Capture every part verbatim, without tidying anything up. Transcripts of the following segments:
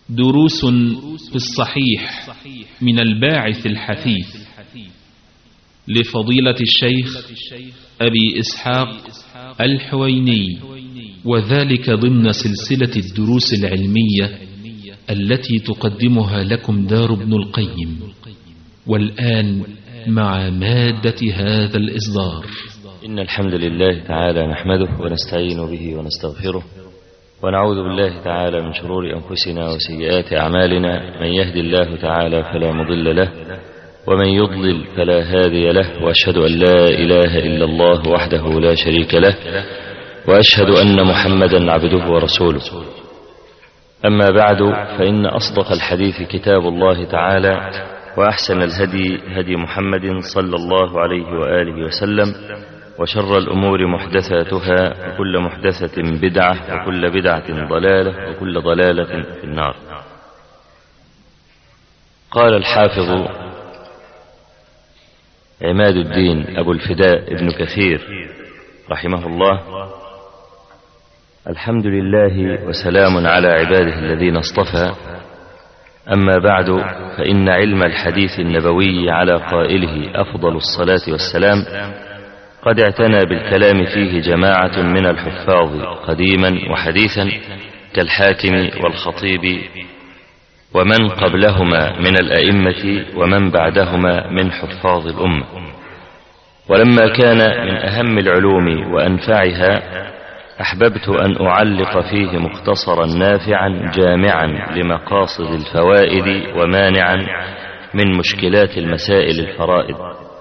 دروس في الصحيح من الباعث الحثيث لفضيلة الشيخ أبي إسحاق الحويني، وذلك ضمن سلسلة الدروس العلمية التي تقدمها لكم دار ابن القيم. والآن مع مادة هذا الإصدار. إن الحمد لله تعالى نحمده ونستعين به ونستغفره، ونعوذ بالله تعالى من شرور أنفسنا وسيئات أعمالنا. من يهد الله تعالى فلا مضل له، ومن يضلل فلا هادي له، وأشهد أن لا إله إلا الله وحده لا شريك له، وأشهد أن محمدا عبده ورسوله. أما بعد، فإن أصدق الحديث كتاب الله تعالى، وأحسن الهدي هدي محمد صلى الله عليه وآله وسلم، وشر الأمور محدثاتها، وكل محدثة بدعة، وكل بدعة ضلالة، وكل ضلالة في النار. قال الحافظ عماد الدين أبو الفداء ابن كثير رحمه الله: الحمد لله وسلام على عباده الذين اصطفى، أما بعد، فإن علم الحديث النبوي على قائله أفضل الصلاة والسلام قد اعتنى بالكلام فيه جماعة من الحفاظ قديما وحديثا كالحاكم والخطيب ومن قبلهما من الأئمة ومن بعدهما من حفاظ الأمة. ولما كان من أهم العلوم وأنفعها، أحببت أن أعلق فيه مختصرا نافعا جامعا لمقاصد الفوائد ومانعا من مشكلات المسائل الفرائض.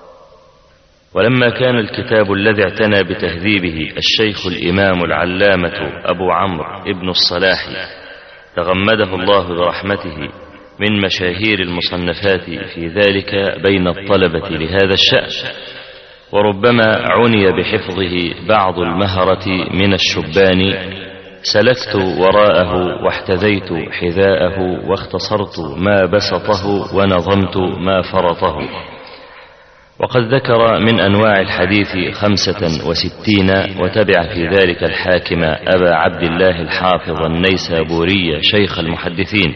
ولما كان الكتاب الذي اعتنى بتهذيبه الشيخ الإمام العلامة أبو عمرو ابن الصلاح تغمده الله برحمته من مشاهير المصنفات في ذلك بين الطلبة لهذا الشأن، وربما عني بحفظه بعض المهرة من الشبان، سلكت وراءه واحتذيت حذاءه، واختصرت ما بسطه ونظمت ما فرطه. وقد ذكر من أنواع الحديث خمسة وستين، وتبع في ذلك الحاكم أبا عبد الله الحافظ النيسابوري شيخ المحدثين.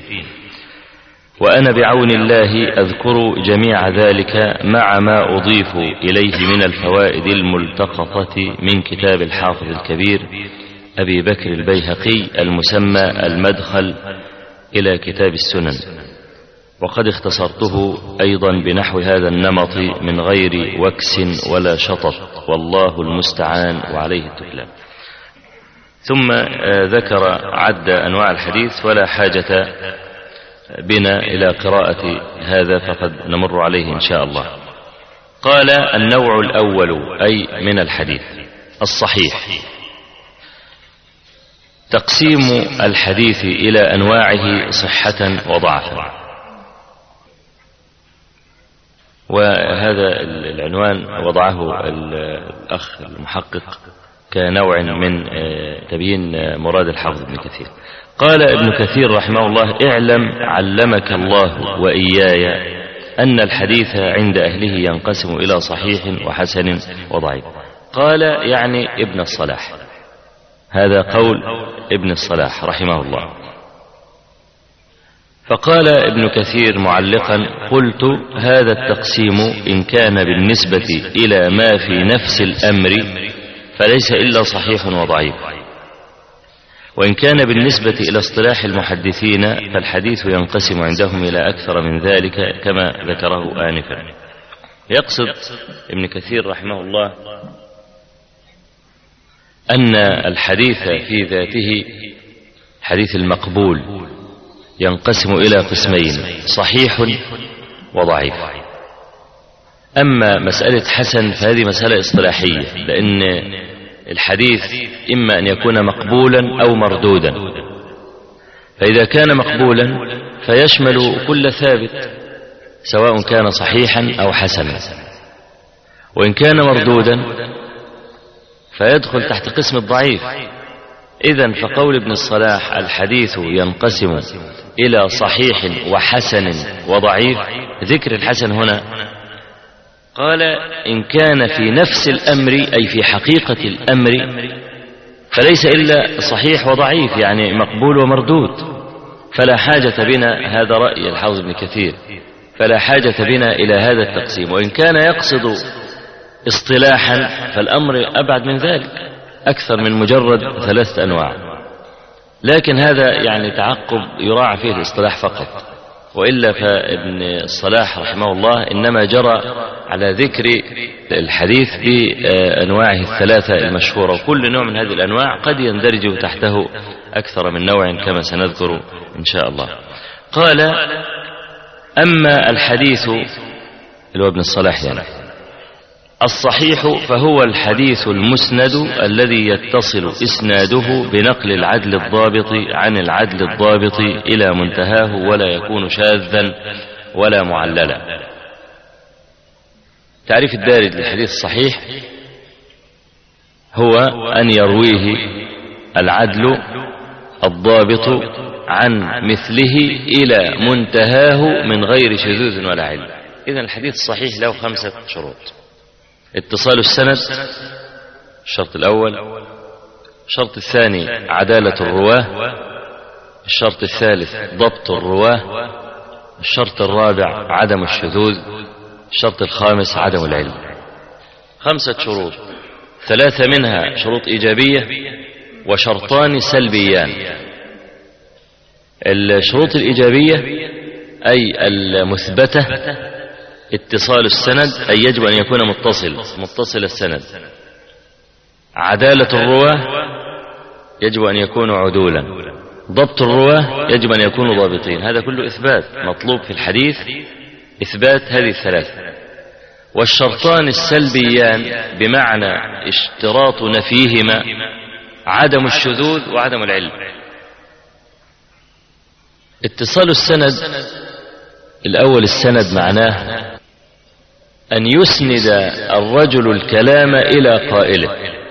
وأنا بعون الله أذكر جميع ذلك مع ما أضيف إليه من الفوائد الملتقطة من كتاب الحافظ الكبير أبي بكر البيهقي المسمى المدخل إلى كتاب السنن. وقد اختصرته أيضا بنحو هذا النمط من غير وكس ولا شطط، والله المستعان وعليه التكلان. ثم ذكر عد أنواع الحديث، ولا حاجة بنا إلى قراءة هذا، فقد نمر عليه إن شاء الله. قال: النوع الأول أي من الحديث الصحيح. تقسيم الحديث إلى أنواعه صحة وضعفا. وهذا العنوان وضعه الأخ المحقق كنوع من تبيين مراد الحافظ ابن كثير. قال ابن كثير رحمه الله: اعلم علمك الله وإياي أن الحديث عند أهله ينقسم إلى صحيح وحسن وضعيف. قال يعني ابن الصلاح، هذا قول ابن الصلاح رحمه الله. فقال ابن كثير معلقا: قلت: هذا التقسيم إن كان بالنسبة إلى ما في نفس الأمر فليس إلا صحيح وضعيف، وإن كان بالنسبة إلى اصطلاح المحدثين فالحديث ينقسم عندهم إلى أكثر من ذلك كما ذكره آنفا. يقصد ابن كثير رحمه الله أن الحديث في ذاته، حديث المقبول، ينقسم إلى قسمين: صحيح وضعيف. أما مسألة حسن فهذه مسألة اصطلاحية، لأن الحديث إما أن يكون مقبولا أو مردودا. فإذا كان مقبولا فيشمل كل ثابت سواء كان صحيحا أو حسنا، وإن كان مردودا فيدخل تحت قسم الضعيف. إذن فقول ابن الصلاح الحديث ينقسم إلى صحيح وحسن وضعيف، ذكر الحسن هنا قال إن كان في نفس الأمر أي في حقيقة الأمر فليس إلا صحيح وضعيف، يعني مقبول ومردود. فلا حاجة بنا، هذا رأي الحافظ ابن كثير، فلا حاجة بنا إلى هذا التقسيم. وإن كان يقصد اصطلاحا فالأمر أبعد من ذلك، أكثر من مجرد ثلاثة أنواع، لكن هذا يعني تعقب يراعى فيه الاصطلاح فقط، وإلا فابن الصلاح رحمه الله إنما جرى على ذكر الحديث بأنواعه الثلاثة المشهورة، وكل نوع من هذه الأنواع قد يندرج تحته أكثر من نوع كما سنذكر إن شاء الله. قال: أما الحديث اللي هو ابن الصلاح يعني الصحيح فهو الحديث المسند الذي يتصل إسناده بنقل العدل الضابط عن العدل الضابط إلى منتهاه ولا يكون شاذا ولا معللا. تعريف الدارج للحديث الصحيح هو أن يرويه العدل الضابط عن مثله إلى منتهاه من غير شذوذ ولا علة. إذن الحديث الصحيح له خمسة شروط: اتصال السند الشرط الأول، الشرط الثاني عدالة الرواه، الشرط الثالث ضبط الرواه، الشرط الرابع عدم الشذوذ، الشرط الخامس عدم العلم. خمسة شروط، ثلاثة منها شروط إيجابية وشرطان سلبيان. الشروط الإيجابية أي المثبتة اتصال السند أي يجب أن يكون متصل متصل السند. عدالة الرواه يجب أن يكونوا عدولا. ضبط الرواه يجب أن يكونوا ضابطين. هذا كله إثبات مطلوب في الحديث، إثبات هذه الثلاثة. والشرطان السلبيان بمعنى اشتراط نفيهما عدم الشذوذ وعدم العلم. اتصال السند الأول، السند معناه أن يسند الرجل الكلام إلى قائله.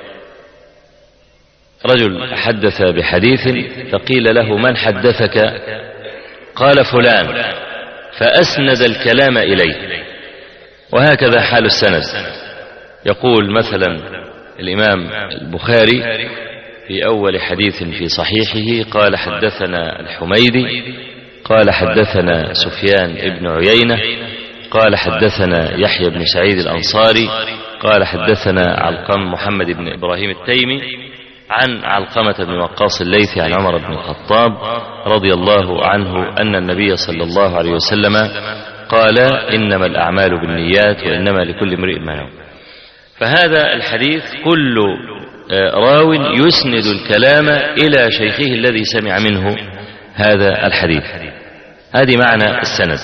رجل حدث بحديث فقيل له: من حدثك؟ قال: فلان، فأسند الكلام إليه. وهكذا حال السند. يقول مثلا الإمام البخاري في أول حديث في صحيحه قال: حدثنا الحميدي قال: حدثنا سفيان ابن عيينة قال: حدثنا يحيى بن سعيد الأنصاري قال: حدثنا علقم محمد بن إبراهيم التيمي عن علقمة بن وقاص الليثي عن عمر بن الخطاب رضي الله عنه أن النبي صلى الله عليه وسلم قال: إنما الأعمال بالنيات وإنما لكل امرئ ما نوى. فهذا الحديث كل راو يسند الكلام إلى شيخه الذي سمع منه هذا الحديث. هذه معنى السند.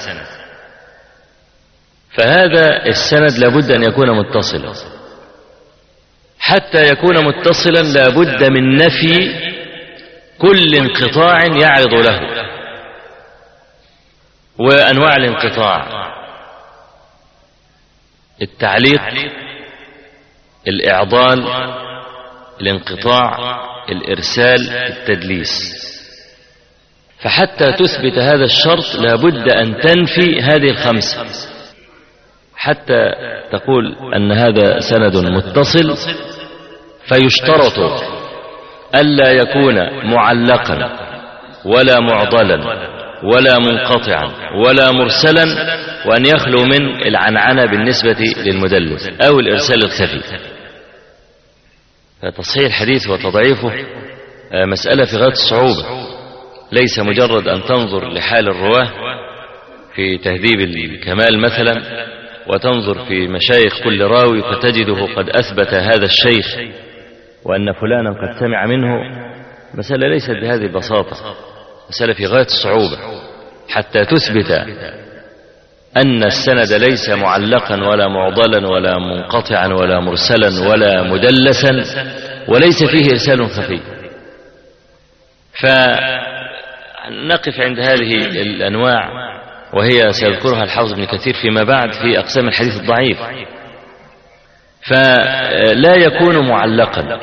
فهذا السند لابد أن يكون متصلا. حتى يكون متصلا لابد من نفي كل انقطاع يعرض له. وأنواع الانقطاع: التعليق، الإعضال، الانقطاع، الإرسال، التدليس. فحتى تثبت هذا الشرط لابد أن تنفي هذه الخمسة حتى تقول أن هذا سند متصل. فيشترط ألا يكون معلقا ولا معضلا ولا منقطعا ولا مرسلا، وأن يخلو من العنعنة بالنسبة للمدلس أو الإرسال الخفي. فتصحيح الحديث وتضعيفه مسألة في غاية الصعوبة. ليس مجرد أن تنظر لحال الرواه في تهذيب الكمال مثلا وتنظر في مشايخ كل راوي فتجده قد أثبت هذا الشيخ وأن فلانا قد سمع منه. مسألة ليست بهذه البساطة، مسألة في غاية الصعوبة حتى تثبت أن السند ليس معلقا ولا معضلا ولا منقطعا ولا مرسلا ولا مدلسا وليس فيه إرسال خفي. فنقف عند هذه الأنواع، وهي سيذكرها الحافظ ابن كثير فيما بعد في أقسام الحديث الضعيف. فلا يكون معلقا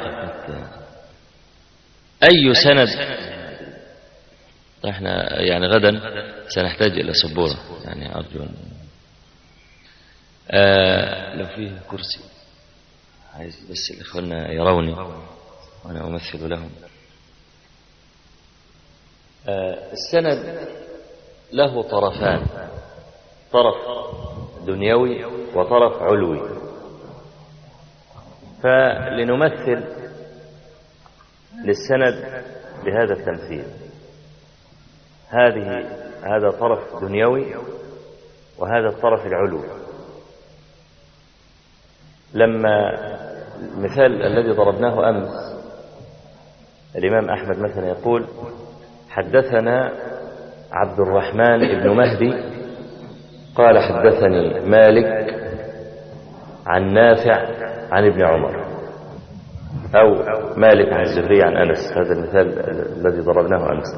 أي سند. احنا يعني غدا سنحتاج إلى سبورة، يعني أرجو آه لو فيه كرسي، عايز بس الإخوان يروني وأنا أمثل لهم. السند له طرفان، طرف دنيوي وطرف علوي. فلنمثل للسند بهذا التمثيل. هذه هذا طرف دنيوي وهذا الطرف العلوي. لما المثال الذي ضربناه أمس، الإمام أحمد مثلا يقول: حدثنا عبد الرحمن بن مهدي قال حدثني مالك عن نافع عن ابن عمر، أو مالك عن الزهري عن أنس. هذا المثال الذي ضربناه أمس.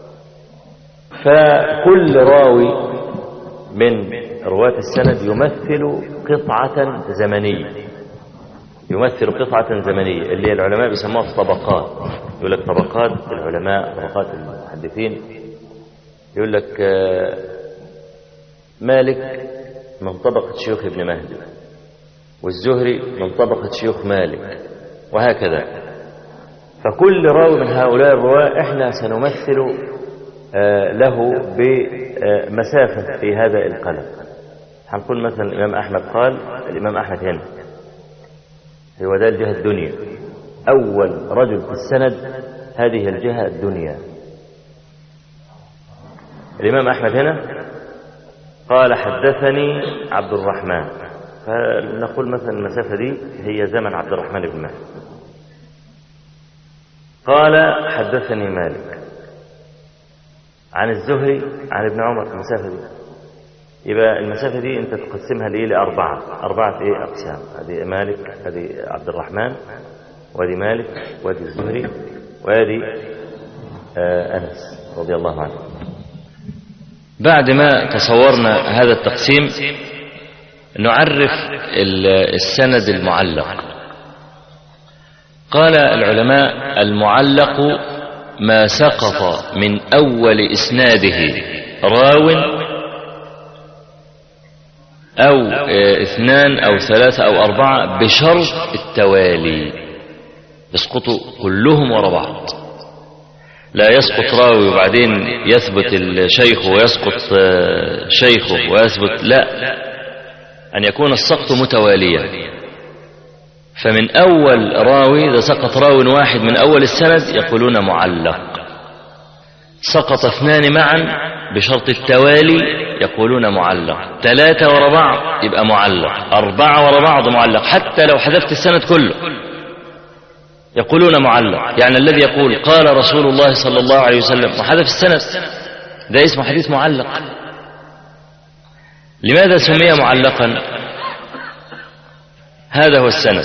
فكل راوي من رواة السند يمثل قطعة زمنية، يمثل قطعة زمنية اللي العلماء بيسموها طبقات. يقول لك طبقات العلماء، طبقات المحدثين. يقول لك مالك من طبقة شيوخ ابن مهدي، والزهري من طبقة شيوخ مالك، وهكذا. فكل راوي من هؤلاء الرواة احنا سنمثل له بمسافة في هذا القلم. هنقول مثلا الإمام أحمد قال، الإمام أحمد هنا هو ده الجهة الدنيا، أول رجل في السند هذه الجهة الدنيا. الإمام أحمد هنا قال حدثني عبد الرحمن، فنقول مثلا المسافة دي هي زمن عبد الرحمن بن مهدي. قال حدثني مالك عن الزهري عن ابن عمر، المسافة دي. يبقى المسافة دي أنت تقسمها ليه؟ لأربعة. أربعة إيه؟ أقسام. هذه مالك، هذه عبد الرحمن، وهذه مالك، وهذه الزهري، وهذه آه أنس رضي الله عنه. بعد ما تصورنا هذا التقسيم نعرف السند المعلق. قال العلماء: المعلق ما سقط من أول إسناده راو أو اثنان أو ثلاثة أو أربعة بشرط التوالي، يسقطوا كلهم وراء بعض. لا يسقط راوي وبعدين يثبت الشيخ ويسقط شيخه ويثبت، لا، أن يكون السقط متواليا. فمن أول راوي، إذا سقط راوي واحد من أول السند يقولون معلق. سقط اثنان معا بشرط التوالي يقولون معلق. ثلاثة وراء بعض يبقى معلق. أربعة وراء بعض معلق. حتى لو حذفت السند كله يقولون معلق. يعني الذي يقول قال رسول الله صلى الله عليه وسلم وحذف السند ده اسمه حديث معلق. لماذا سمي معلقا؟ هذا هو السند.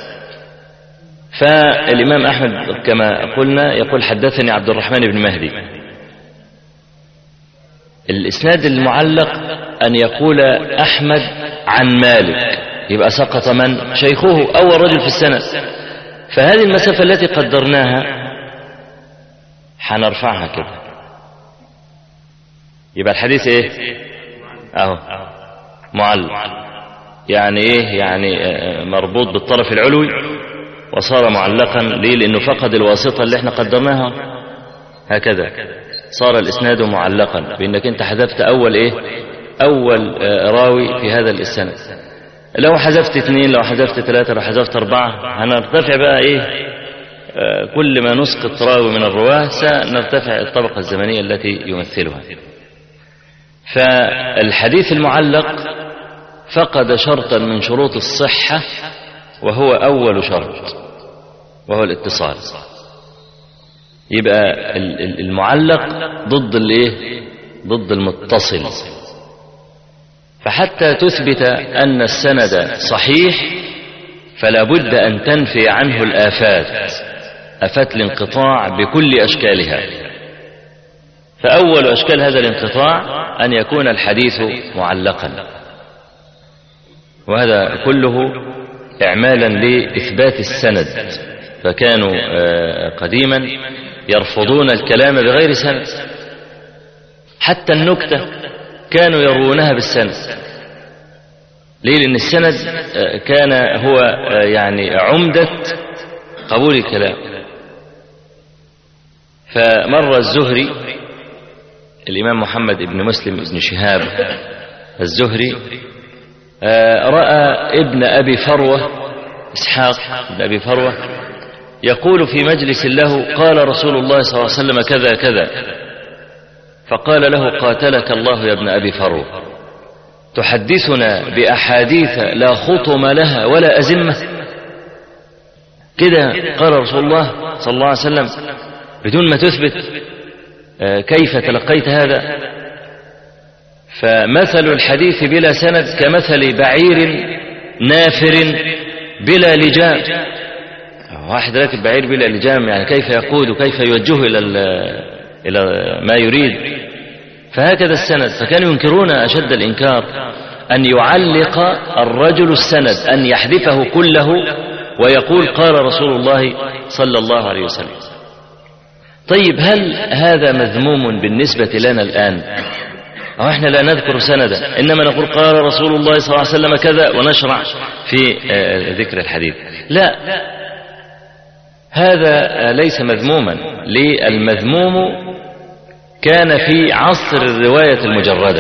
فالإمام أحمد كما قلنا يقول حدثني عبد الرحمن بن مهدي. الإسناد المعلق أن يقول أحمد عن مالك، يبقى سقط من؟ شيخه، أول رجل في السند. فهذه المسافة التي قدرناها حنرفعها كده، يبقى الحديث ايه؟ اهو معلق. يعني ايه؟ يعني مربوط بالطرف العلوي وصار معلقا. ليه؟ لانه فقد الواسطة اللي احنا قدرناها. هكذا صار الاسناد معلقا، بانك انت حذفت اول ايه؟ اول راوي في هذا الاسناد. لو حذفت اثنين، لو حذفت ثلاثة، لو حذفت اربعة، هنرتفع بقى ايه؟ آه كل ما نسقط راوي من الرواه سنرتفع الطبقة الزمنية التي يمثلها. فالحديث المعلق فقد شرطا من شروط الصحة، وهو أول شرط، وهو الاتصال. يبقى المعلق ضد الايه؟ ضد المتصل. فحتى تثبت أن السند صحيح فلا بد أن تنفي عنه الآفات، آفات الانقطاع بكل أشكالها. فأول أشكال هذا الانقطاع أن يكون الحديث معلقا، وهذا كله إعمالا لإثبات السند. فكانوا قديما يرفضون الكلام بغير سند، حتى النكتة كانوا يروونها بالسند. ليه؟ لأن السند كان هو يعني عمدة قبول الكلام. فمر الزهري الإمام محمد بن مسلم بن شهاب الزهري رأى ابن أبي فروة إسحاق بن أبي فروة يقول في مجلس له قال رسول الله صلى الله عليه وسلم كذا كذا، فقال له قاتلك الله يا ابن أبي فروة، تحدثنا بأحاديث لا خطم لها ولا أزمة؟ كده قال رسول الله صلى الله عليه وسلم بدون ما تثبت كيف تلقيت هذا؟ فمثل الحديث بلا سند كمثل بعير نافر بلا لجام. واحد راكب بعير بلا لجام، يعني كيف يقود وكيف يوجهه إلى إلى ما يريد؟ فهكذا السند، فكانوا ينكرون أشد الإنكار أن يعلق الرجل السند، أن يحذفه كله ويقول قال رسول الله صلى الله عليه وسلم. طيب هل هذا مذموم بالنسبة لنا الآن؟ أو إحنا لا نذكر سندا، إنما نقول قال رسول الله صلى الله عليه وسلم كذا ونشرع في ذكر الحديث؟ لا، هذا ليس مذموما. للمذموم كان في عصر الرواية المجردة،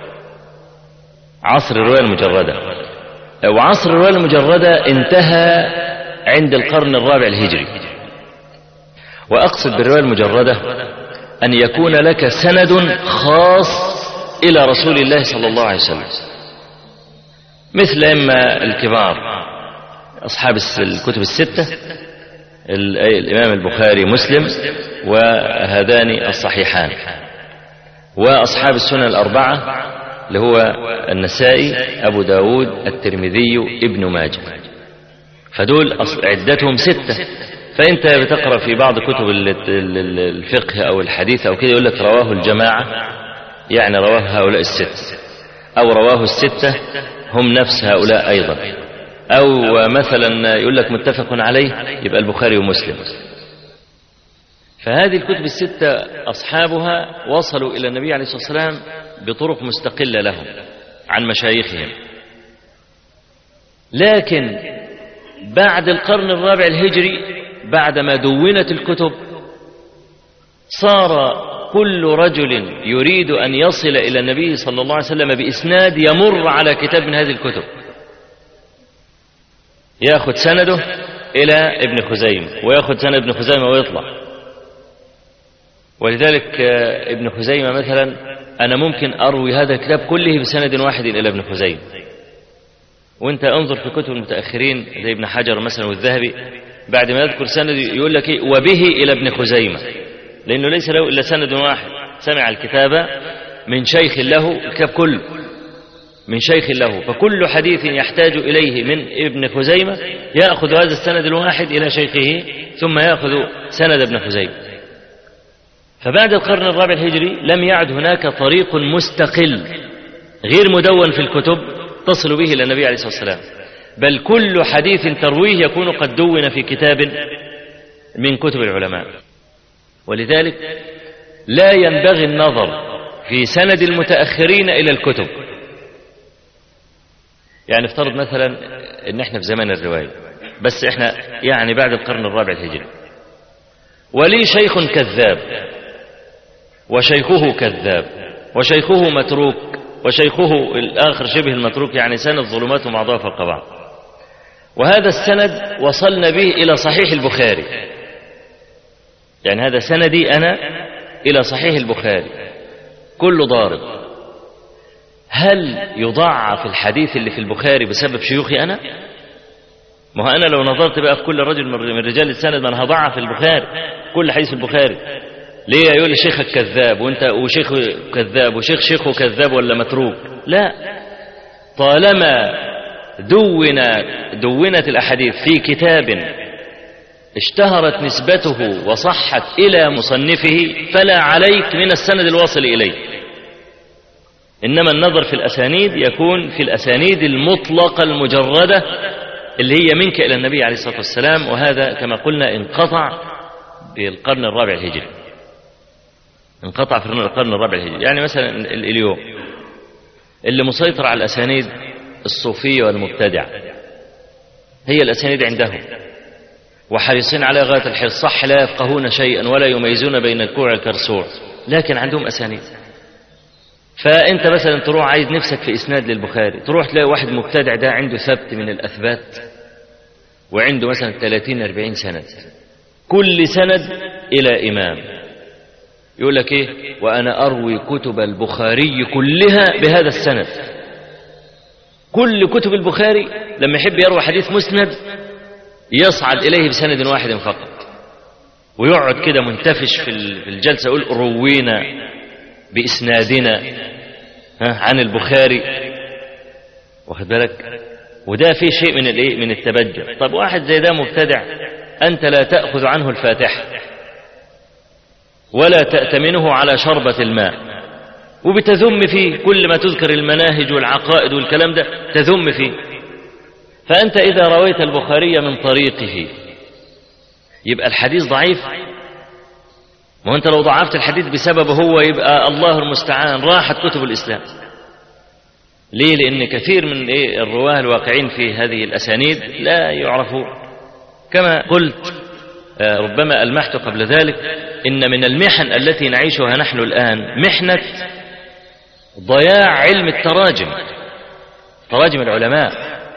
عصر الرواية المجردة، وعصر الرواية المجردة انتهى عند القرن الرابع الهجري. وأقصد بالرواية المجردة أن يكون لك سند خاص إلى رسول الله صلى الله عليه وسلم، مثل إما الكبار أصحاب الكتب الستة، الإمام البخاري مسلم وهذان الصحيحان، وأصحاب السنن الأربعة اللي هو النسائي أبو داود الترمذي ابن ماجه، فدول عدتهم ستة. فأنت بتقرأ في بعض كتب الفقه أو الحديث أو كده يقول لك رواه الجماعة، يعني رواه هؤلاء الستة، أو رواه الستة هم نفس هؤلاء أيضا، أو مثلا يقول لك متفق عليه يبقى البخاري ومسلم. فهذه الكتب الستة أصحابها وصلوا إلى النبي عليه الصلاة والسلام بطرق مستقلة لهم عن مشايخهم. لكن بعد القرن الرابع الهجري بعدما دونت الكتب صار كل رجل يريد أن يصل إلى النبي صلى الله عليه وسلم بإسناد يمر على كتاب من هذه الكتب، يأخذ سنده إلى ابن خزيمة ويأخذ سند ابن خزيمة ويطلع. ولذلك ابن خزيمة مثلا أنا ممكن أروي هذا الكتاب كله بسند واحد إلى ابن خزيمة، وانت انظر في كتب المتأخرين زي ابن حجر مثلا والذهبي بعد ما يذكر سند يقول لك وبه إلى ابن خزيمة، لأنه ليس له إلا سند واحد، سمع الكتاب من شيخ له، الكتاب كله من شيخ له، فكل حديث يحتاج إليه من ابن خزيمة يأخذ هذا السند الواحد إلى شيخه ثم يأخذ سند ابن خزيمة. فبعد القرن الرابع الهجري لم يعد هناك طريق مستقل غير مدون في الكتب تصل به إلى النبي عليه الصلاة والسلام، بل كل حديث ترويه يكون قد دون في كتاب من كتب العلماء. ولذلك لا ينبغي النظر في سند المتأخرين إلى الكتب. يعني افترض مثلا ان احنا في زمان الرواية، بس احنا يعني بعد القرن الرابع الهجري، ولي شيخ كذاب وشيخه كذاب وشيخه متروك وشيخه الآخر شبه المتروك، يعني سند ظلمات بعضها فوق بعض، وهذا السند وصلنا به إلى صحيح البخاري، يعني هذا سندي أنا إلى صحيح البخاري كله ضارب. هل يضعف الحديث اللي في البخاري بسبب شيوخي أنا؟ ما هو أنا لو نظرت بقى في كل رجل من رجال السند ما أنا هضعف البخاري كل حديث في البخاري. ليه يقول لي شيخك كذاب وانت وشيخ كذاب وشيخ شيخه كذاب ولا متروك؟ لا، طالما دون دونت الأحاديث في كتاب اشتهرت نسبته وصحت إلى مصنفه فلا عليك من السند الواصل إليه، إنما النظر في الأسانيد يكون في الأسانيد المطلقة المجردة اللي هي منك إلى النبي عليه الصلاة والسلام، وهذا كما قلنا انقطع بالقرن الرابع الهجري، انقطع في القرن الرابع الهجري. يعني مثلا اليوم اللي مسيطر على الأسانيد الصوفية والمبتدعة هي الأسانيد عندهم، وحريصين على غاية الحرص، صح لا يفقهون شيئا ولا يميزون بين الكوع والكرسوع، لكن عندهم أسانيد فأنت مثلا تروح عايز نفسك في إسناد للبخاري، تروح تلاقي واحد مبتدع ده عنده ثبت من الأثبات وعنده مثلا ثلاثين أربعين سند، كل سند إلى إمام، يقول لك إيه؟ وأنا أروي كتب البخاري كلها بهذا السند. كل كتب البخاري لما يحب يروي حديث مسند يصعد إليه بسند واحد فقط، ويقعد كده منتفش في الجلسة يقول روينا بإسنادنا عن البخاري، واخد بالك؟ وده فيه شيء من الايه؟ من التبجح. طب واحد زي ده مبتدع أنت لا تأخذ عنه الفاتحة ولا تأتمنه على شربة الماء، وبتذم فيه كل ما تذكر المناهج والعقائد والكلام ده تذم فيه. فأنت إذا رويت البخاري من طريقه يبقى الحديث ضعيف. ما أنت لو ضعفت الحديث بسببه هو يبقى الله المستعان راحت كتب الإسلام. ليه؟ لأن كثير من إيه الرواه الواقعين في هذه الأسانيد لا يعرفون. كما قلت ربما ألمحت قبل ذلك إن من المحن التي نعيشها نحن الآن محنة ضياع علم التراجم، تراجم العلماء.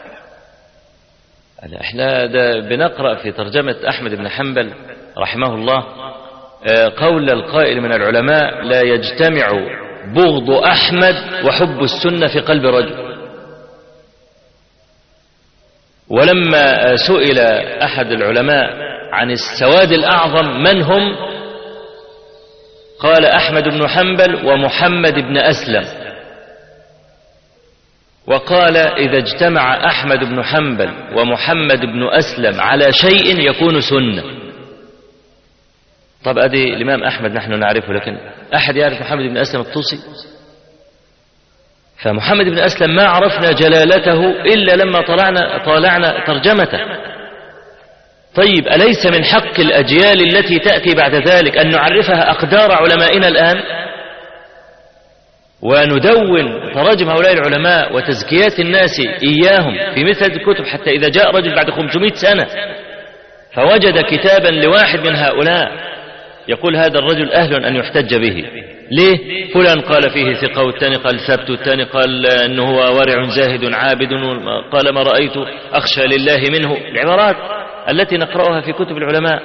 احنا ده بنقرأ في ترجمة أحمد بن حنبل رحمه الله قول القائل من العلماء: لا يجتمع بغض أحمد وحب السنة في قلب رجل. ولما سئل أحد العلماء عن السواد الأعظم من هم، قال أحمد بن حنبل ومحمد بن أسلم. وقال: إذا اجتمع أحمد بن حنبل ومحمد بن أسلم على شيء يكون سنة. طب أدي الإمام أحمد نحن نعرفه، لكن أحد يعرف محمد بن أسلم الطوسي؟ فمحمد بن أسلم ما عرفنا جلالته إلا لما طلعنا, طالعنا ترجمته. طيب أليس من حق الأجيال التي تأتي بعد ذلك أن نعرفها أقدار علمائنا الآن، وندون تراجم هؤلاء العلماء وتزكيات الناس إياهم في مثل الكتب، حتى إذا جاء رجل بعد خمسمائة سنة فوجد كتابا لواحد من هؤلاء يقول هذا الرجل أهل أن يحتج به. ليه؟ فلان قال فيه ثقة، والثاني قال ثبت، والثاني قال أنه هو ورع زاهد عابد، قال ما رأيت أخشى لله منه. العبارات التي نقرأها في كتب العلماء.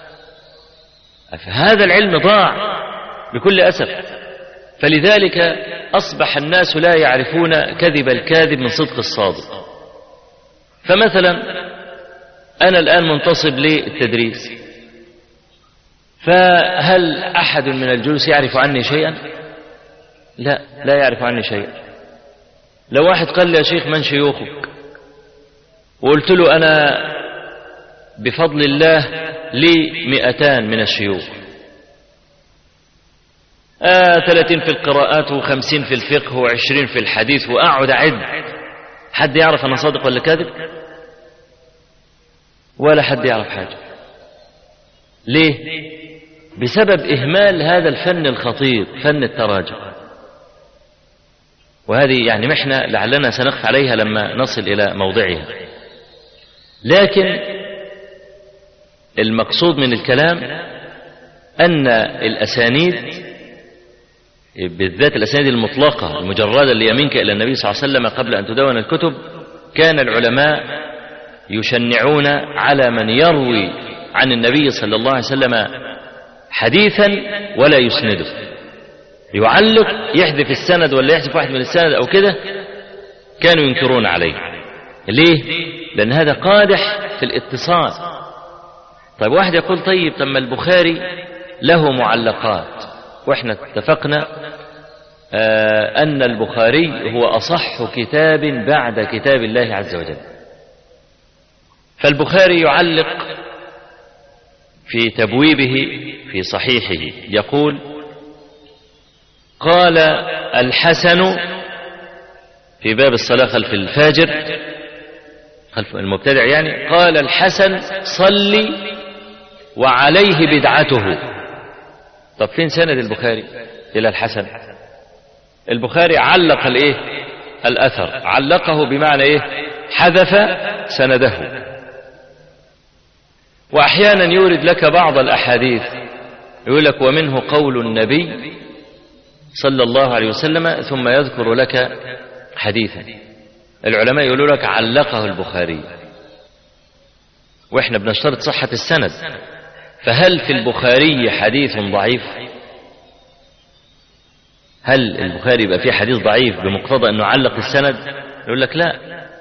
فهذا العلم ضاع بكل أسف. فلذلك أصبح الناس لا يعرفون كذب الكاذب من صدق الصادق. فمثلا أنا الآن منتصب للتدريس، فهل أحد من الجلوس يعرف عني شيئا؟ لا، لا يعرف عني شيئا. لو واحد قال لي يا شيخ من شيوخك، وقلت له أنا بفضل الله لي مئتان من الشيوخ، آه ثلاثين في القراءات وخمسين في الفقه وعشرين في الحديث، وأقعد أعد، حد يعرف أنا صادق ولا كاذب؟ ولا حد يعرف حاجة. ليه؟ بسبب إهمال هذا الفن الخطير، فن التراجم. وهذه يعني محنة لعلنا سنقف عليها لما نصل إلى موضعها. لكن المقصود من الكلام أن الأسانيد، بالذات الأسانيد المطلقة المجردة اللي يمينك إلى النبي صلى الله عليه وسلم قبل أن تدون الكتب، كان العلماء يشنعون على من يروي عن النبي صلى الله عليه وسلم حديثا ولا يسنده، يعلق يحذف السند ولا يحذف واحد من السند أو كده، كانوا ينكرون عليه. ليه؟ لأن هذا قادح في الاتصال. طيب واحد يقول طيب تم البخاري له معلقات، وإحنا اتفقنا آه أن البخاري هو أصح كتاب بعد كتاب الله عز وجل. فالبخاري يعلق في تبويبه في صحيحه يقول: قال الحسن في باب الصلاة خلف الفاجر، خلف المبتدع يعني، قال الحسن صلي وعليه بدعته. طب فين سند البخاري إلى الحسن؟ البخاري علق الايه؟ الأثر، علقه بمعنى ايه؟ حذف سنده. وأحيانا يورد لك بعض الأحاديث يقول لك: ومنه قول النبي صلى الله عليه وسلم ثم يذكر لك حديثا. العلماء يقولوا لك علقه البخاري، وإحنا بنشترط صحة السند، فهل في البخاري حديث ضعيف؟ هل البخاري يبقى فيه حديث ضعيف بمقتضى أنه علق السند؟ يقول لك لا،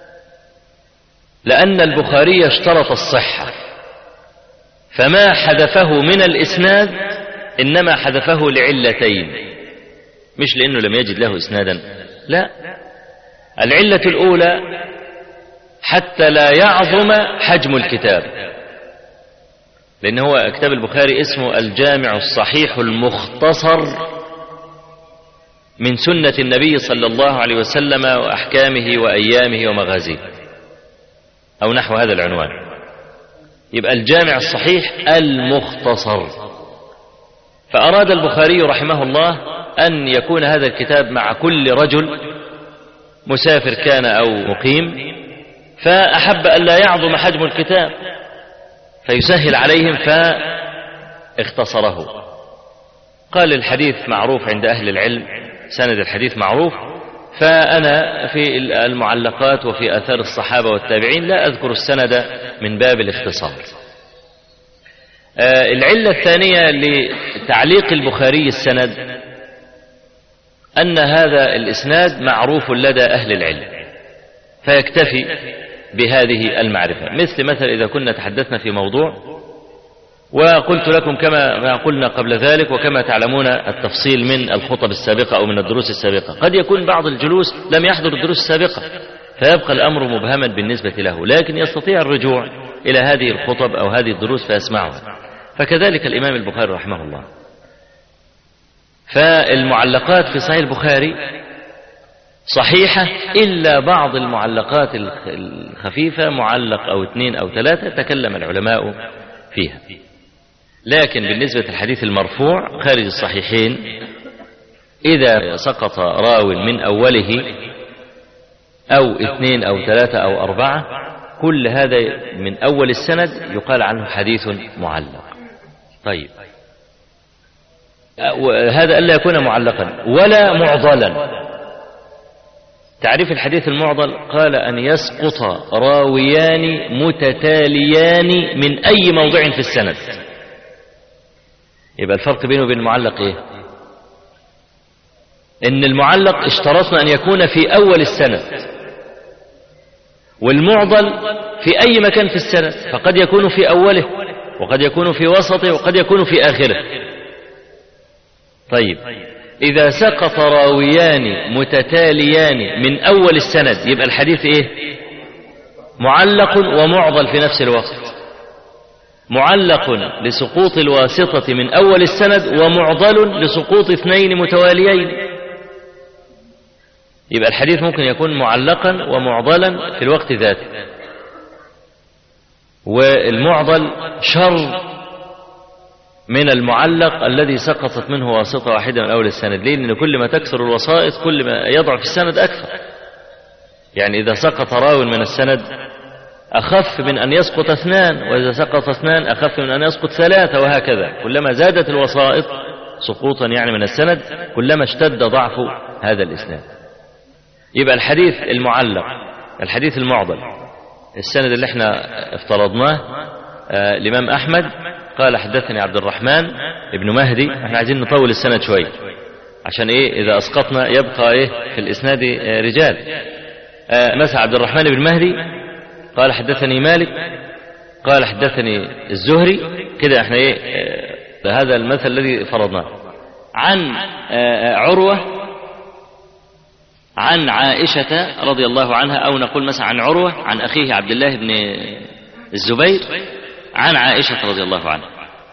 لأن البخاري اشترط الصحة، فما حذفه من الإسناد إنما حذفه لعلتين، مش لأنه لم يجد له إسنادا، لا. العلة الأولى حتى لا يعظم حجم الكتاب، لأن هو كتاب البخاري اسمه الجامع الصحيح المختصر من سنة النبي صلى الله عليه وسلم وأحكامه وأيامه ومغازيه، أو نحو هذا العنوان. يبقى الجامع الصحيح المختصر. فأراد البخاري رحمه الله أن يكون هذا الكتاب مع كل رجل مسافر كان أو مقيم، فأحب أن لا يعظم حجم الكتاب فيسهل عليهم فاختصره. قال الحديث معروف عند أهل العلم، سند الحديث معروف، فأنا في المعلقات وفي آثار الصحابة والتابعين لا أذكر السند من باب الاختصار. العلة الثانية لتعليق البخاري السند أن هذا الإسناد معروف لدى أهل العلم، فيكتفي بهذه المعرفة. مثل مثل إذا كنا تحدثنا في موضوع وقلت لكم كما قلنا قبل ذلك وكما تعلمون التفصيل من الخطب السابقة أو من الدروس السابقة، قد يكون بعض الجلوس لم يحضر الدروس السابقة فيبقى الأمر مبهما بالنسبة له، لكن يستطيع الرجوع إلى هذه الخطب أو هذه الدروس فيسمعها. فكذلك الإمام البخاري رحمه الله. فالمعلقات في صحيح البخاري صحيحة إلا بعض المعلقات الخفيفة، معلق أو اثنين أو ثلاثة تكلم العلماء فيها. لكن بالنسبة للحديث المرفوع خارج الصحيحين، إذا سقط راو من أوله أو اثنين أو ثلاثة أو أربعة، كل هذا من أول السند يقال عنه حديث معلق. طيب، هذا ألا يكون معلقا ولا معضلا. تعريف الحديث المعضل قال أن يسقط راويان متتاليان من أي موضع في السند. يبقى الفرق بينه وبين المعلق إيه؟ إن المعلق اشترطنا أن يكون في أول السند، والمعضل في أي مكان في السند، فقد يكون في أوله وقد يكون في وسطه وقد يكون في آخره. طيب، إذا سقط راويان متتاليان من أول السند يبقى الحديث إيه؟ معلق ومعضل في نفس الوقت. معلق لسقوط الواسطة من أول السند، ومعضل لسقوط اثنين متواليين. يبقى الحديث ممكن يكون معلقا ومعضلا في الوقت ذاته، والمعضل شر من المعلق الذي سقطت منه واسطة واحدة من أول السند. ليه؟ لأن كل ما تكثر الوسائط كل ما يضعف السند أكثر. يعني إذا سقط راو من السند أخف من أن يسقط اثنان، وإذا سقط اثنان أخف من أن يسقط ثلاثة، وهكذا. كلما زادت الوسائط سقوطا يعني من السند كلما اشتد ضعف هذا الإسناد. يبقى الحديث المعلق، الحديث المعضل، السند اللي احنا افترضناه آه الإمام أحمد قال حدثني عبد الرحمن ابن مهدي. احنا عايزين نطول السند شوي عشان ايه؟ إذا أسقطنا يبقى ايه في الإسناد آه رجال. آه مثلا عبد الرحمن بن مهدي قال حدثني مالك قال حدثني الزهري، كده احنا ايه آه هذا المثل الذي فرضناه. عن آه عروة عن عائشة رضي الله عنها، أو نقول مثلا عن عروة عن أخيه عبد الله بن الزبير عن عائشة رضي الله عنها.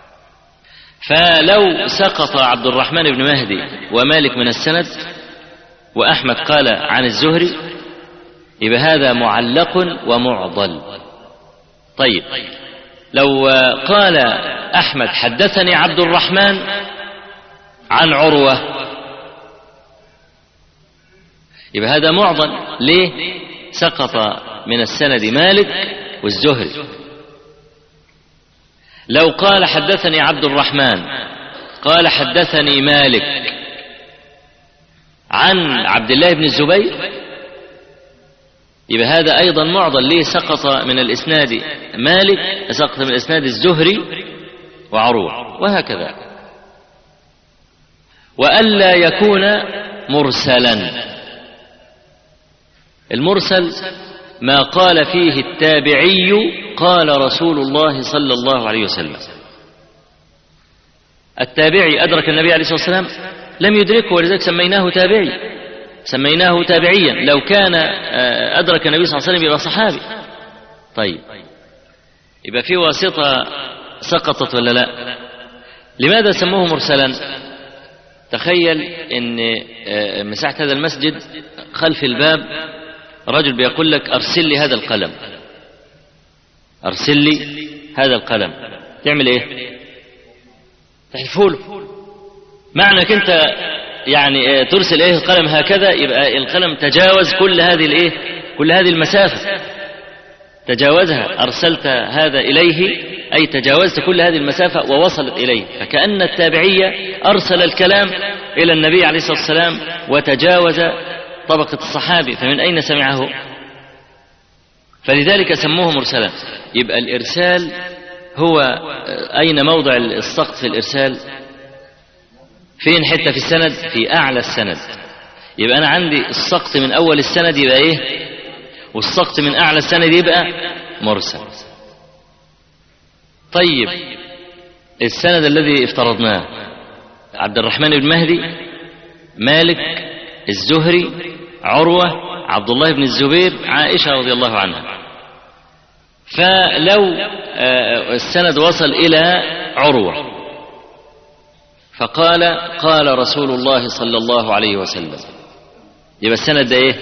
فلو سقط عبد الرحمن بن مهدي ومالك من السند وأحمد قال عن الزهري يبقى هذا معلق ومعضل. طيب، لو قال أحمد حدثني عبد الرحمن عن عروة يبقى هذا معضل. ليه؟ سقط من السند مالك والزهري. لو قال حدثني عبد الرحمن قال حدثني مالك عن عبد الله بن الزبير، يبقى هذا أيضا معضل. ليه؟ سقط من الإسناد مالك، سقط من الإسناد الزهري وعروة، وهكذا. وألا يكون مرسلا. المرسل ما قال فيه التابعي قال رسول الله صلى الله عليه وسلم. التابعي أدرك النبي عليه الصلاة والسلام؟ لم يدركه، ولذلك سميناه تابعي، سميناه تابعيا. لو كان أدرك النبي صلى الله عليه وسلم يبقى صحابي. طيب، يبقى في واسطة سقطت ولا لا؟ لماذا سموه مرسلا؟ تخيل ان مساحة هذا المسجد خلف الباب رجل بيقول لك أرسل لي هذا القلم، أرسل لي هذا القلم، تعمل ايه؟ تحلفوا له. معنى كنت يعني ترسل ايه القلم هكذا، يبقى القلم تجاوز كل هذه الايه، كل هذه المسافة، تجاوزها. أرسلت هذا إليه أي تجاوزت كل هذه المسافة ووصلت إليه. فكأن التابعية أرسل الكلام إلى النبي عليه الصلاة والسلام وتجاوز طبقة الصحابي، فمن أين سمعه؟ فلذلك سموه مرسلا. يبقى الإرسال هو أين موضع السقط في الإرسال؟ فين حتة في السند؟ في أعلى السند. يبقى أنا عندي السقط من أول السند يبقى إيه؟ والسقط من أعلى السند يبقى مرسل. طيب، السند الذي افترضناه عبد الرحمن بن مهدي، مالك، الزهري، عروة، عبد الله بن الزبير، عائشة رضي الله عنها. فلو السند وصل إلى عروة فقال قال رسول الله صلى الله عليه وسلم، يبقى السند ده ايه؟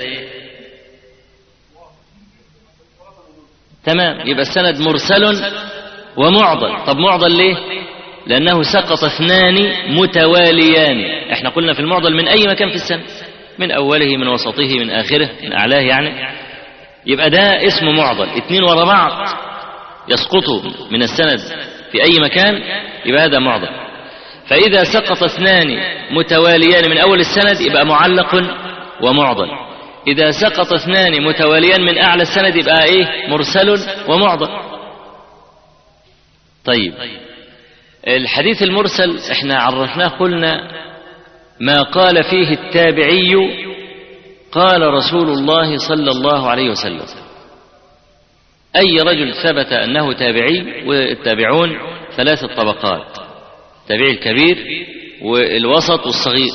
تمام، يبقى السند مرسل ومعضل. طب معضل ليه؟ لأنه سقط اثنان متواليان. احنا قلنا في المعضل من أي مكان في السند، من أوله، من وسطه، من آخره، من أعلاه يعني. يبقى ده اسمه معضل، اثنين ورا بعض يسقطوا من السند في أي مكان، يبقى هذا معضل. فإذا سقط اثنان متواليان من أول السند يبقى معلق ومعضل. إذا سقط اثنان متواليان من أعلى السند يبقى إيه؟ مرسل ومعضل. طيب، الحديث المرسل احنا عرفناه، قلنا ما قال فيه التابعي قال رسول الله صلى الله عليه وسلم. أي رجل ثبت أنه تابعي، والتابعون ثلاثة طبقات: التابعي الكبير والوسط والصغير.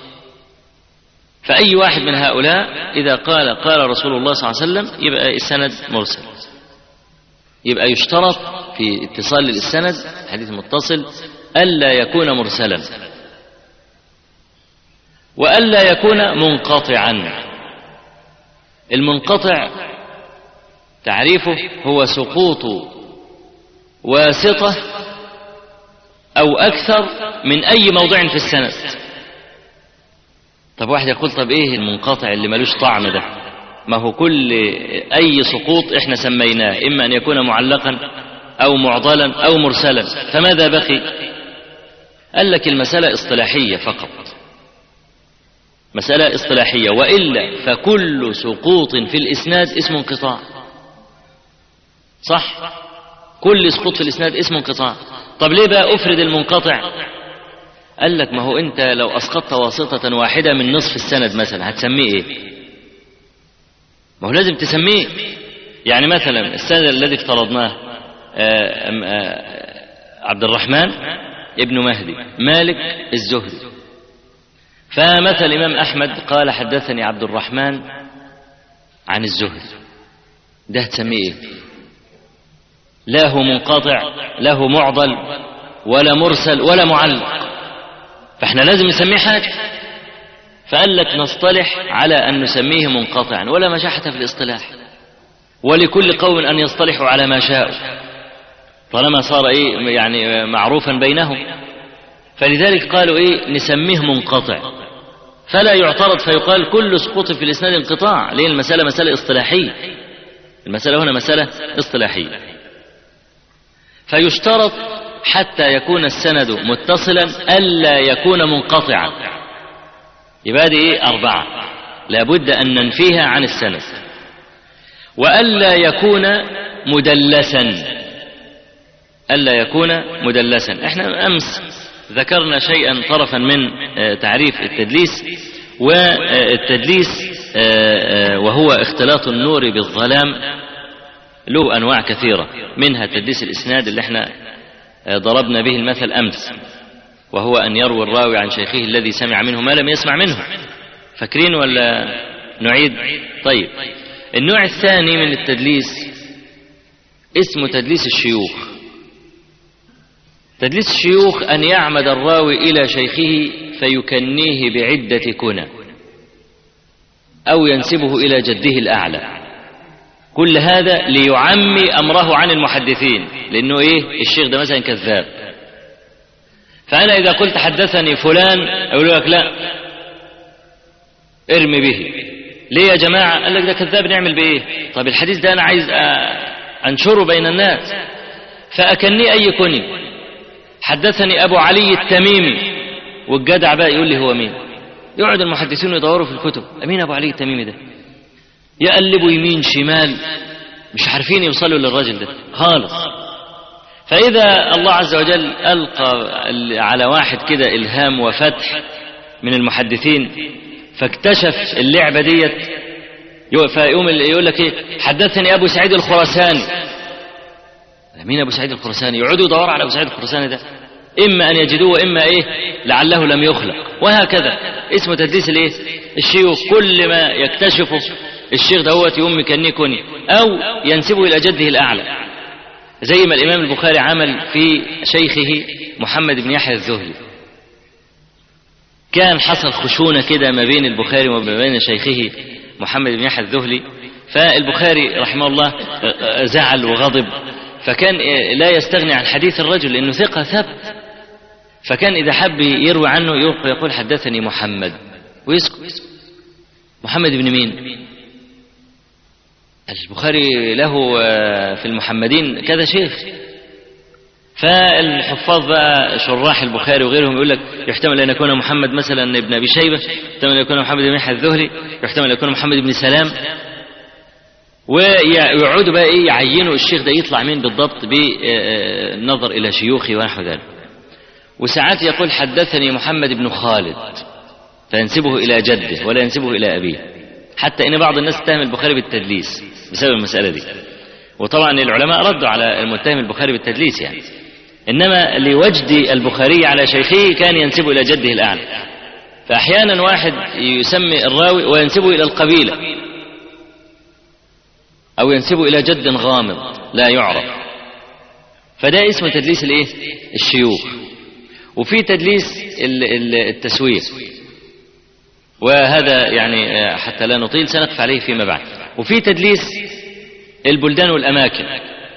فأي واحد من هؤلاء إذا قال قال رسول الله صلى الله عليه وسلم يبقى السند مرسل. يبقى يشترط في اتصال للسند الحديث المتصل ألا يكون مرسلا، وألا يكون منقطعا. المنقطع تعريفه هو سقوط واسطة أو أكثر من أي موضع في السند. طب واحد يقول طب إيه المنقطع اللي ملوش طعم ده؟ ما هو كل أي سقوط إحنا سميناه إما أن يكون معلقا أو معضلا أو مرسلا، فماذا بقي؟ قال لك المسألة اصطلاحية فقط، مسألة اصطلاحية، وإلا فكل سقوط في الإسناد اسم انقطاع. صح؟ كل سقوط في الإسناد اسم انقطاع. طب ليه بقى أفرد المنقطع؟ قال لك ما هو أنت لو أسقطت واسطة واحدة من نصف السند مثلا هتسميه إيه؟ ما هو لازم تسميه. يعني مثلا السند الذي افترضناه عبد الرحمن ابن مهدي، مالك، الزهري. فمثل الإمام أحمد قال حدثني عبد الرحمن عن الزهري، ده هتسميه إيه؟ لا هو منقطع، لا هو معضل، ولا مرسل، ولا معلق، فاحنا لازم نسميه حاجة. فقال لك نصطلح على أن نسميه منقطعا، ولا مشاحة في الاصطلاح، ولكل قوم أن يصطلحوا على ما شاءوا طالما صار إيه يعني معروفا بينهم. فلذلك قالوا إيه نسميه منقطع، فلا يعترض فيقال كل سقوط في الإسناد انقطاع. ليه؟ المسألة مسألة اصطلاحية، المسألة هنا مسألة اصطلاحية. فيشترط حتى يكون السند متصلا ألا يكون منقطعا. يبقى دي إيه؟ أربعة لابد أن ننفيها عن السند. وألا يكون مدلسا، ألا يكون مدلسا. احنا أمس ذكرنا شيئا طرفا من تعريف التدليس. والتدليس وهو اختلاط النور بالظلام له أنواع كثيرة، منها تدليس الإسناد اللي احنا ضربنا به المثل أمس، وهو أن يروي الراوي عن شيخه الذي سمع منه ما لم يسمع منه. فاكرين ولا نعيد؟ طيب، النوع الثاني من التدليس اسمه تدليس الشيوخ. تدليس الشيوخ أن يعمد الراوي إلى شيخه فيكنيه بعدة كنى أو ينسبه إلى جده الأعلى، كل هذا ليعمي أمره عن المحدثين، لأنه إيه؟ الشيخ ده مثلا كذاب، فأنا إذا قلت حدثني فلان أقول لك لا ارمي به. ليه يا جماعة؟ قال لك ده كذاب، نعمل بإيه؟ طب الحديث ده أنا عايز أنشره بين الناس، فأكني أي كني. حدثني أبو علي التميمي، والجدع بقى يقول لي هو مين؟ يقعد المحدثين يدوروا في الكتب، مين أبو علي التميمي ده؟ يقلبوا يمين شمال، مش عارفين يوصلوا للرجل ده خالص. فإذا الله عز وجل ألقى على واحد كده إلهام وفتح من المحدثين فاكتشف اللعبة ديت، فيقوم يقول لك إيه؟ حدثني أبو سعيد الخراساني. مين أبو سعيد الخراساني؟ يقعدوا يدوروا على أبو سعيد الخراساني ده، إما أن يجدوه وإما إيه؟ لعله لم يخلق، وهكذا. اسمه تدليس الإيه؟ الشيوخ. كل ما يكتشفه الشيخ دوت يقوم مكنيه كني أو ينسبه إلى جده الأعلى، زي ما الإمام البخاري عمل في شيخه محمد بن يحيى الذهلي. كان حصل خشونة كده ما بين البخاري وما بين شيخه محمد بن يحيى الذهلي، فالبخاري رحمه الله زعل وغضب، فكان لا يستغني عن حديث الرجل لأنه ثقة ثبت، فكان إذا حب يروي عنه يقول حدثني محمد ويسكت. محمد بن مين؟ البخاري له في المحمدين كذا شيخ. فالحفاظ بقى شراح البخاري وغيرهم يقول لك يحتمل أن يكون محمد مثلا ابن أبي شيبة، يحتمل أن يكون محمد بن يحيى الذهلي، يحتمل أن يكون محمد بن سلام، ويقعدوا بقى ايه يعينوا الشيخ ده يطلع مين بالضبط بالنظر الى شيوخه ونحو ذلك. وساعات يقول حدثني محمد بن خالد فينسبه الى جده ولا ينسبه الى ابيه، حتى ان بعض الناس اتهم البخاري بالتدليس بسبب المسألة دي. وطبعا العلماء ردوا على المتهم البخاري بالتدليس يعني، انما لوجد البخاري على شيخه كان ينسبه الى جده الاعلى. فاحيانا واحد يسمي الراوي وينسبه الى القبيلة أو ينسبه إلى جد غامض لا يعرف، فده اسمه تدليس الإيه؟ الشيوخ. وفي تدليس التسوية، وهذا يعني حتى لا نطيل سنقف عليه فيما بعد. وفي تدليس البلدان والأماكن،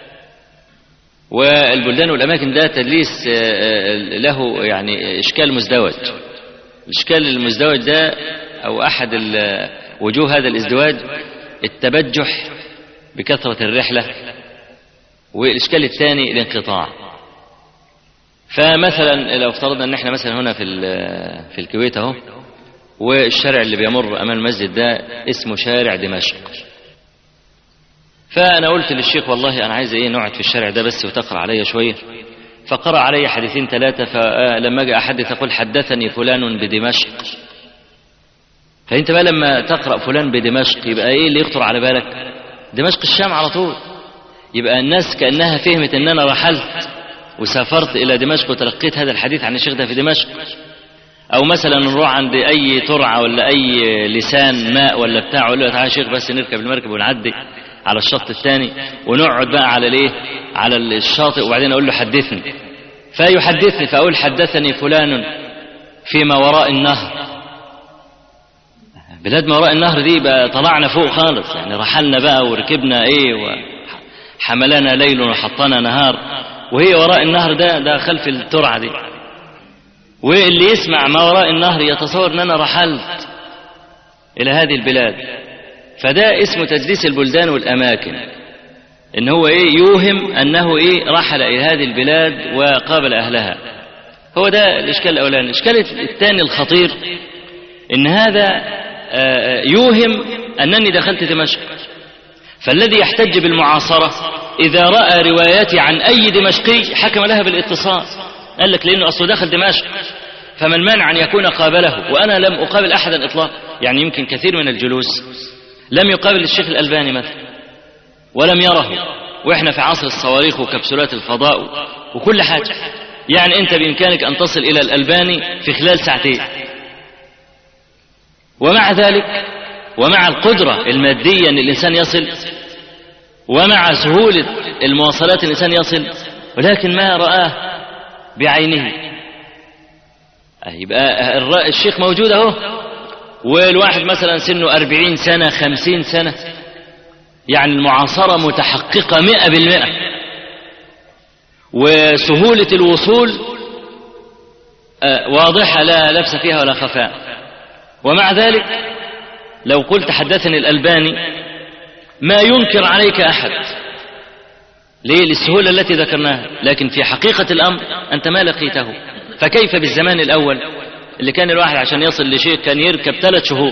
والبلدان والأماكن ده تدليس له يعني إشكال مزدوج. الإشكال المزدوج ده أو أحد وجوه هذا الازدواج التبجح بكثرة الرحلة، والإشكال الثاني الانقطاع. فمثلا لو افترضنا ان احنا مثلا هنا في في الكويت اهو، والشارع اللي بيمر امام المسجد ده اسمه شارع دمشق، فانا قلت للشيخ والله انا عايز ايه نقعد في الشارع ده بس وتقرا عليا شويه، فقرأ علي حديثين ثلاثه، فلما اجي احدث اقول حدثني فلان بدمشق. فانت بقى لما تقرأ فلان بدمشق يبقى ايه اللي يخطر على بالك؟ دمشق الشام على طول. يبقى الناس كأنها فهمت ان انا رحلت وسافرت الى دمشق وتلقيت هذا الحديث عن الشيخ ده في دمشق. او مثلا نروح عند اي ترعه ولا اي لسان ماء ولا بتاع، ولا تعالى يا شيخ بس نركب المركب ونعدي على الشط الثاني ونقعد بقى على الايه على الشاطئ، وبعدين اقول له حدثني، فيحدثني فاقول حدثني فلان فيما وراء النهر. بلاد ما وراء النهر دي بقى طلعنا فوق خالص، يعني رحلنا بقى وركبنا ايه وحملنا ليل وحطنا نهار، وهي وراء النهر ده ده خلف الترعه دي. واللي يسمع ما وراء النهر يتصور ان انا رحلت الى هذه البلاد. فده اسمه تدليس البلدان والاماكن، ان هو ايه يوهم انه ايه رحل الى هذه البلاد وقابل اهلها. هو ده الاشكال الاولاني. الاشكال الثاني الخطير إن هذا يوهم أنني دخلت دمشق. فالذي يحتج بالمعاصرة إذا رأى رواياتي عن أي دمشقي حكم لها بالاتصال، قال لك لأنه أصله دخل دمشق، فمن مانع أن يكون قابله، وأنا لم أقابل أحدا إطلاق. يعني يمكن كثير من الجلوس لم يقابل الشيخ الألباني مثلا ولم يره، وإحنا في عصر الصواريخ وكبسولات الفضاء وكل حاجة. يعني أنت بإمكانك أن تصل إلى الألباني في خلال ساعتين، ومع ذلك ومع القدرة المادية أن الإنسان يصل، ومع سهولة المواصلات الإنسان يصل، ولكن ما رآه بعينه. يبقى الشيخ موجود اهو، والواحد مثلا سنه أربعين سنة خمسين سنة، يعني المعاصرة متحققة مئة بالمئة، وسهولة الوصول واضحة لا لبس فيها ولا خفاء. ومع ذلك لو قلت حدثني الألباني ما ينكر عليك أحد، ليه؟ للسهولة التي ذكرناها. لكن في حقيقة الأمر أنت ما لقيته. فكيف بالزمان الأول اللي كان الواحد عشان يصل لشيء كان يركب ثلاث شهور؟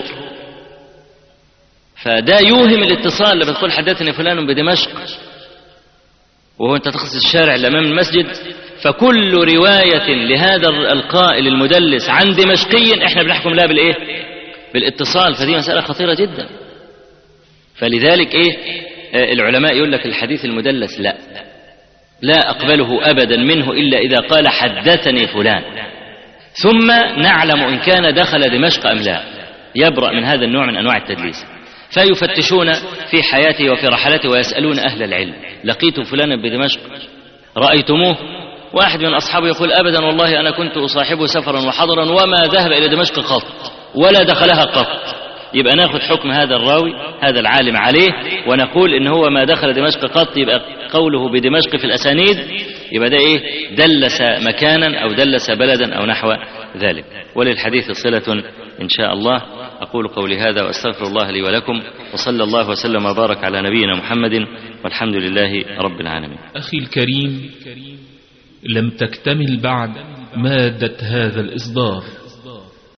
فده يوهم الاتصال. لما تقول حدثني فلان بدمشق وهو أنت تخص الشارع اللي أمام المسجد، فكل رواية لهذا القائل المدلس عن دمشقي احنا بنحكم لها بالإيه؟ بالاتصال. فدي مسألة خطيرة جدا. فلذلك إيه العلماء يقول لك الحديث المدلس لا لا أقبله أبدا منه إلا إذا قال حدثني فلان، ثم نعلم إن كان دخل دمشق أم لا، يبرأ من هذا النوع من أنواع التدليس. فيفتشون في حياته وفي رحلاته ويسألون أهل العلم: لقيت فلانا بدمشق؟ رأيتموه؟ واحد من أصحابه يقول: أبدا والله أنا كنت أصاحبه سفرا وحضرا وما ذهب إلى دمشق قط ولا دخلها قط. يبقى ناخذ حكم هذا الراوي هذا العالم عليه ونقول إن هو ما دخل دمشق قط، يبقى قوله بدمشق في الأسانيد يبقى ده إيه؟ دلس مكانا أو دلس بلدا أو نحو ذلك. وللحديث صلة إن شاء الله. أقول قولي هذا وأستغفر الله لي ولكم، وصلى الله وسلم وبارك على نبينا محمد، والحمد لله رب العالمين. أخي الكريم، لم تكتمل بعد مادة هذا الإصدار،